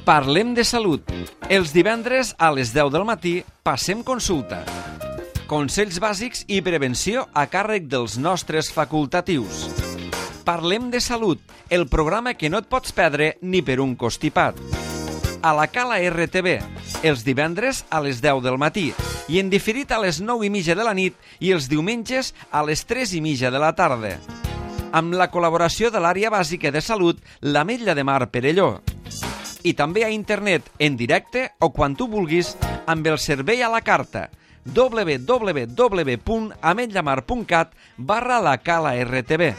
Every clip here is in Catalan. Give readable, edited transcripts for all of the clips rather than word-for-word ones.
Parlem de salut. Els divendres a les 10 del matí passem consulta. Consells bàsics i prevenció a càrrec dels nostres facultatius. Parlem de salut, el programa que no et pots perdre ni per un costipat. A la Cala RTV, els divendres a les 10 del matí i en diferit a les 9:30 de la nit i els diumenges a les 3:30 de la tarda. Amb la col·laboració de l'àrea bàsica de salut, l'Ametlla de Mar Perelló. I també a internet, en directe o quan tu vulguis, amb el servei a la carta www.ametllamar.cat/la Cala RTV.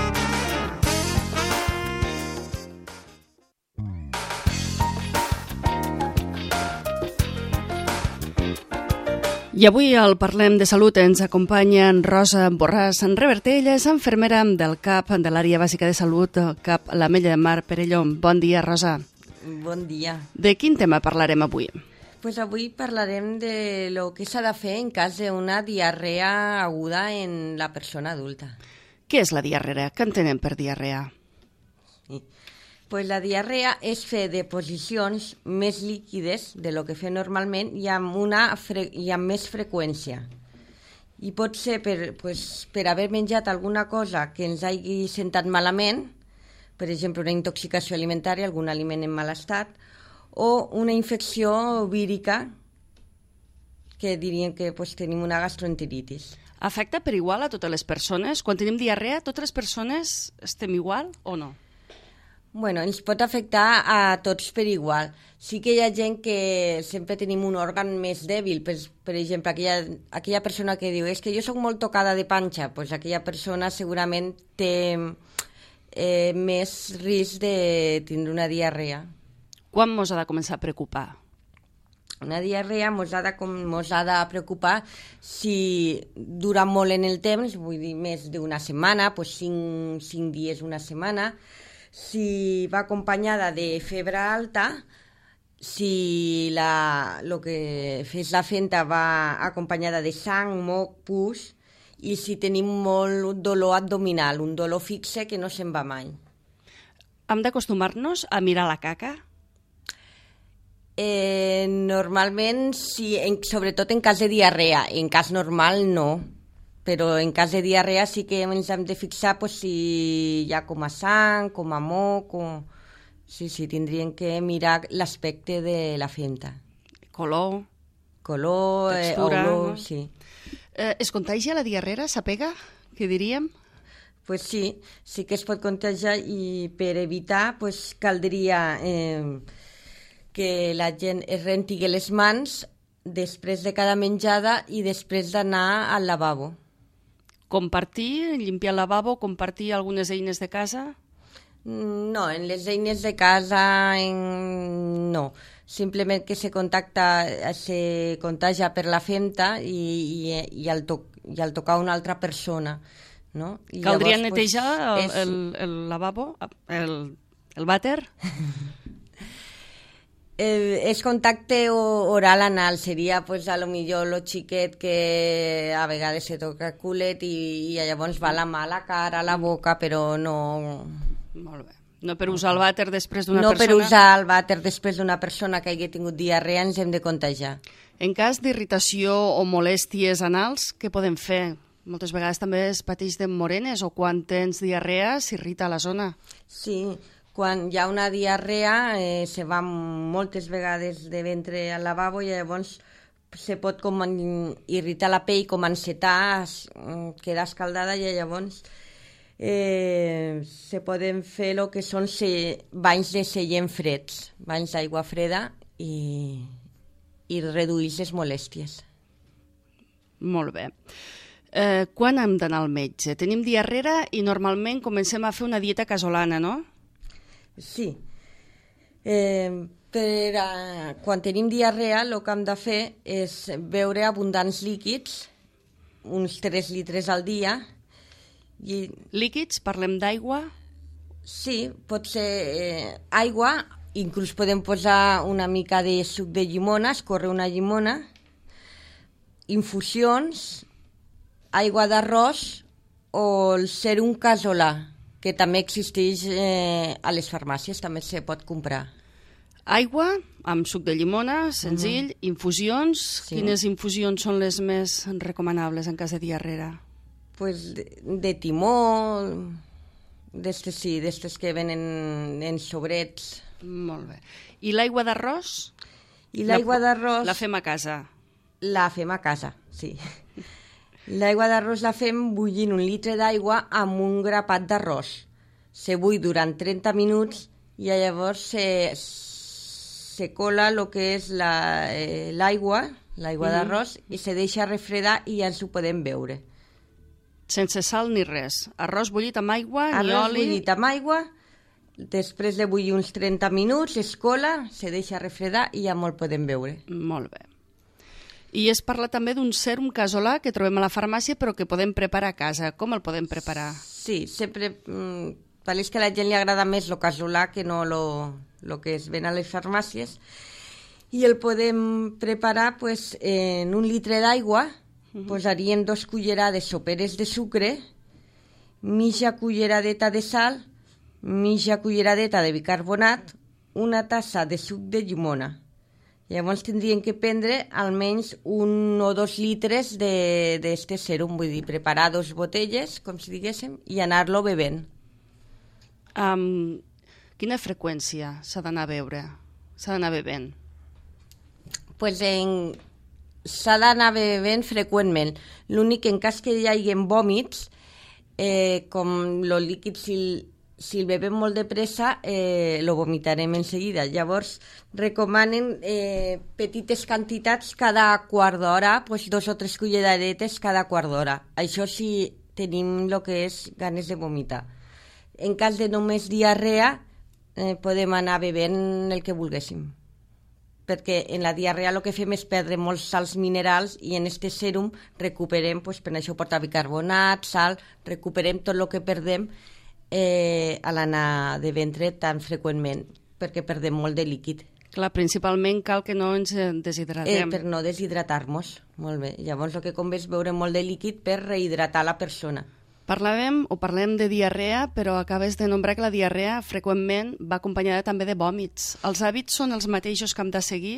I avui al Parlem de Salut ens acompanya en Rosa Borràs Reverter. Ella és infermera del CAP, de l'àrea bàsica de salut, CAP l'Ametlla de Mar Perelló. Bon dia, Rosa. Bon dia. De quin tema parlarem avui? Pues avui parlarem de lo que s'ha de fer en cas d'una diarrea aguda en la persona adulta. Què és la diarrea? Què entenem per diarrea? Sí. Pues la diarrea és fer deposicions més líquides de lo que fem normalment i amb més freqüència. I pot ser per haver menjat alguna cosa que ens hagi sentat malament, per exemple, una intoxicació alimentària, algun aliment en mal estat, o una infecció vírica, que diríem que tenim una gastroenteritis. Afecta per igual a totes les persones? Quan tenim diarrea, totes les persones estem igual o no? Bueno, ens pot afectar a tots per igual. Sí que hi ha gent que sempre tenim un òrgan més dèbil. Per exemple, aquella persona que diu és que jo soc molt tocada de panxa, doncs aquella persona segurament té més risc de tindre una diarrea. Quan mos ha de començar a preocupar? Una diarrea mos ha de preocupar si dura molt en el temps, vull dir més d'una setmana, 5 dies, una setmana, si va acompanyada de febre alta, si el que fes la fenta va acompanyada de sang, moc, pus, i si tenim molt dolor abdominal, un dolor fixe que no se'n va mai. Hem d'acostumar-nos a mirar la caca? Normalment sí, sobretot en cas de diarrea. En cas normal no, però en cas de diarrea sí que ens hem de fixar si hi ha com a sang, com a moc, sí, tindríem que mirar l'aspecte de la fenta. Color, textura, olor, sí. Es contagia la diarrea? S'apega, què diríem? Pues sí que es pot contagiar i per evitar caldria que la gent es rentigui les mans després de cada menjada i després d'anar al lavabo. Compartir, limpiar el lavabo, compartir algunes eines de casa? No, en les eines de casa no. Simplement que se contagia per la femta i al tocar una altra persona. No? Caldria netejar el lavabo, el vàter? És contacte oral anal, seria a lo millor lo xiquet que a vegades se toca culet i llavors va la mà a la cara, a la boca, però no... Molt bé. No per usar el vàter després d'una persona... No per usar el vàter després d'una persona que hagi tingut diarrea ens hem de contagiar. En cas d'irritació o molèsties anals, què podem fer? Moltes vegades també es pateix de morenes o quan tens diarrea s'irrita la zona. Sí, quan hi ha una diarrea se va moltes vegades de ventre al lavabo i llavors se pot com irritar la pell, com encetar, quedar escaldada i llavors se poden fer el que són banys de seient freds, banys d'aigua freda i reduir les molèsties. Molt bé. Quan hem d'anar al metge? Tenim diarrea i normalment comencem a fer una dieta casolana, no? Sí. Quan tenim diarrea el que hem de fer és beure abundants líquids, uns 3 litres al dia. Líquids? Parlem d'aigua? Sí, pot ser aigua, inclús podem posar una mica de suc de llimona, escórrer una llimona, infusions, aigua d'arròs o el serum casolà, que també existeix a les farmàcies, també se pot comprar. Aigua, amb suc de llimona, senzill, infusions. Sí. Quines infusions són les més recomanables en cas de diarrea? Pues de timó, d'estes sí, d'estes que venen en sobrets. Molt bé. I l'aigua d'arròs? I l'aigua d'arròs La fem a casa. la fem a casa, sí. L'aigua d'arròs la fem bullint 1 litre d'aigua amb un grapat d'arròs. Se bull durant 30 minuts i llavors se cola el que és l'aigua d'arròs i se deixa refredar i ja ens ho podem beure. Sense sal ni res. Arròs bullit amb aigua, ni Arròs oli... bullit amb aigua, després de bullir uns 30 minuts, es cola, se deixa refredar i ja me'l podem beure. Molt bé. I es parla també d'un sèrum casolà que trobem a la farmàcia però que podem preparar a casa. Com el podem preparar? Sí, sempre... Pareix que a la gent li agrada més el casolà que no el que es ven a les farmàcies. I el podem preparar pues, en 1 litre d'aigua, posaríem 2 cullerades soperes de sucre, mitja culleradeta de sal, mitja culleradeta de bicarbonat, 1 tassa de suc de llimona. Llavors tindríem que prendre almenys 1 o 2 litres d'este sèrum, vull dir, preparar 2 botelles, com si diguéssim, i anar-lo bevent. Quina freqüència s'ha d'anar a beure? S'ha d'anar bevent? Pues s'ha d'anar bevent freqüentment. L'únic que en cas que hi hagi vòmits, com el líquid, si el bevem molt de pressa, lo vomitarem en seguida. Llavors, recomanen petites quantitats cada quart d'hora, pues 2 o 3 culleradetes cada quart d'hora. Això si tenim el que és ganes de vomitar. En cas de només diarrea, podem anar bevent el que volguéssim. Perquè en la diarrea el que fem és perdre molts sals minerals i en este sèrum recuperem, pues, per això porta bicarbonat, sal, recuperem tot el que perdem a l'anar de ventre tan freqüentment, perquè perdem molt de líquid. Clar, principalment cal que no ens deshidratem. Per no deshidratar-nos. Molt bé. Llavors el que convé és beure molt de líquid per rehidratar la persona. Parlem de diarrea, però acabes de nombrar que la diarrea freqüentment va acompanyada també de vòmits. Els hàbits són els mateixos que hem de seguir?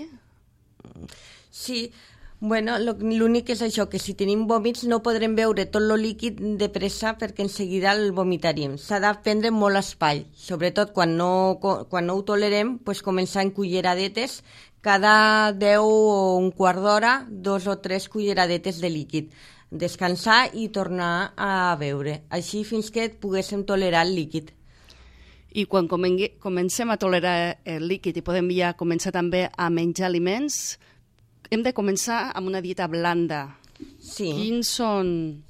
Sí, bueno, l'únic és això, que si tenim vòmits no podrem beure tot el líquid de pressa perquè en seguida el vomitaríem. S'ha de prendre molt espai, sobretot quan no ho tolerem, pues començar en culleradetes, cada 10 o un quart d'hora, 2 o 3 culleradetes de líquid. Descansar i tornar a beure, així fins que poguéssim tolerar el líquid. I quan comencem a tolerar el líquid i podem ja començar també a menjar aliments, hem de començar amb una dieta blanda. Sí. Quins són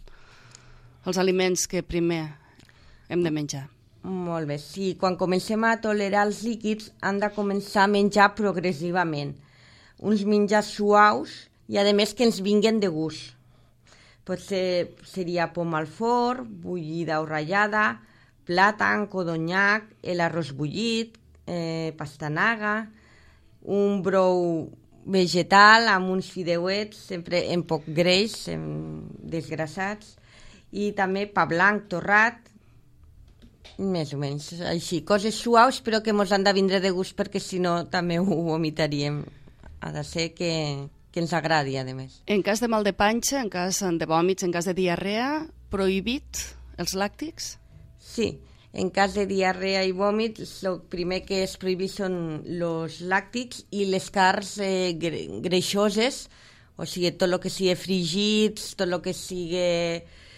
els aliments que primer hem de menjar? Molt bé, sí, quan comencem a tolerar els líquids hem de començar a menjar progressivament. Uns menjars suaus i a més que ens vinguen de gust. Potser seria poma al forn, bullida o ratllada, plàtan, codonyac, l'arròs bullit, pastanaga, un brou vegetal amb uns fideuets, sempre en poc greix, desgrassats, i també pa blanc torrat, més o menys així. Coses suaus però que ens han de vindre de gust perquè si no també ho vomitaríem. Ha de ser que ens agradi, a més. En cas de mal de panxa, en cas de vòmits, en cas de diarrea, prohibit els làctics? Sí, en cas de diarrea i vòmits, el primer que es prohibit són els làctics i les carns greixoses, o sigui, tot el que sigui fregits, tot el que sigui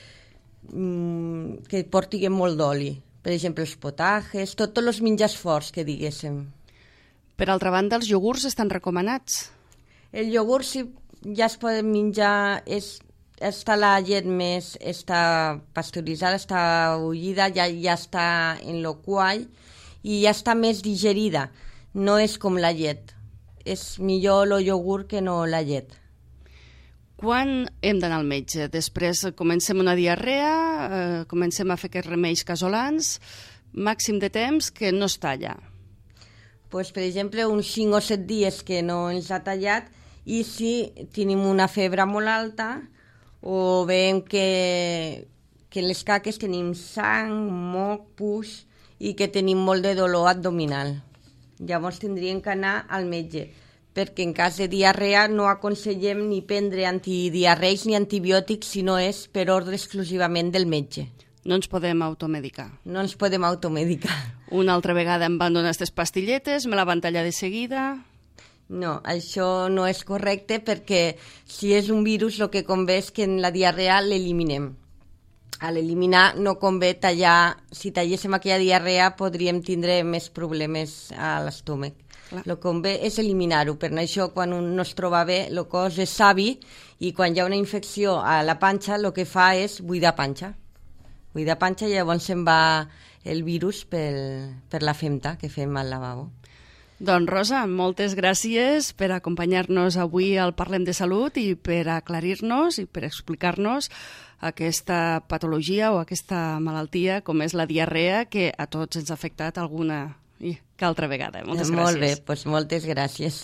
que porti molt d'oli. Per exemple, els potajes, tots els menjars forts, que diguéssim. Per altra banda, els iogurts estan recomanats. El iogurt, si ja es pot menjar, està la llet més, està pasteuritzada, està bullida, ja està en lo quall i ja està més digerida. No és com la llet. És millor el iogurt que no la llet. Quan hem d'anar al metge? Després comencem una diarrea, comencem a fer aquests remeis casolans, màxim de temps que no es talla. Pues, per exemple, uns 5 o 7 dies que no ens ha tallat i si tenim una febre molt alta o veiem que en les caques tenim sang, moc, pus i que tenim molt de dolor abdominal. Llavors tindríem que anar al metge, perquè en cas de diarrea no aconsellem ni prendre antidiarreics ni antibiòtics si no és per ordre exclusivament del metge. No ens podem automedicar. No ens podem automedicar. Una altra vegada em van donar aquestes pastilletes, me la van tallar de seguida... No, això no és correcte perquè si és un virus el que convé és que en la diarrea l'eliminem. A l'eliminar no convé tallar, si talléssim aquella diarrea podríem tindre més problemes a l'estómac. El que convé és eliminar-ho, per això quan un no es troba bé el cos és savi i quan hi ha una infecció a la panxa el que fa és buidar panxa. Buidar panxa i llavors se'n va el virus per la femta que fem al lavabo. Doncs Rosa, moltes gràcies per acompanyar-nos avui al Parlem de Salut i per aclarir-nos i per explicar-nos aquesta patologia o aquesta malaltia com és la diarrea que a tots ens ha afectat alguna i que altra vegada. Moltes gràcies. Molt bé, doncs moltes gràcies.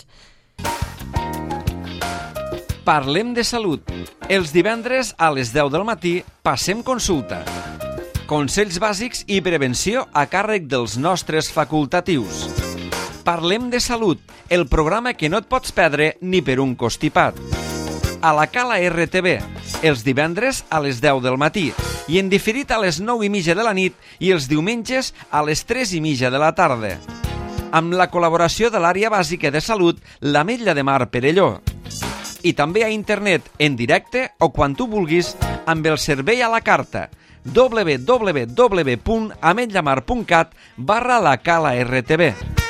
Parlem de salut. Els divendres a les 10 del matí passem consulta. Consells bàsics i prevenció a càrrec dels nostres facultatius. Parlem de salut, el programa que no et pots perdre ni per un costipat. A la Cala RTV, els divendres a les 10 del matí i en diferit a les 9:30 de la nit i els diumenges a les 3:30 de la tarda. Amb la col·laboració de l'Àrea Bàsica de Salut, l'Ametlla de Mar Perelló. I també a internet, en directe o quan tu vulguis, amb el servei a la carta www.ametllamar.cat/la Cala RTV.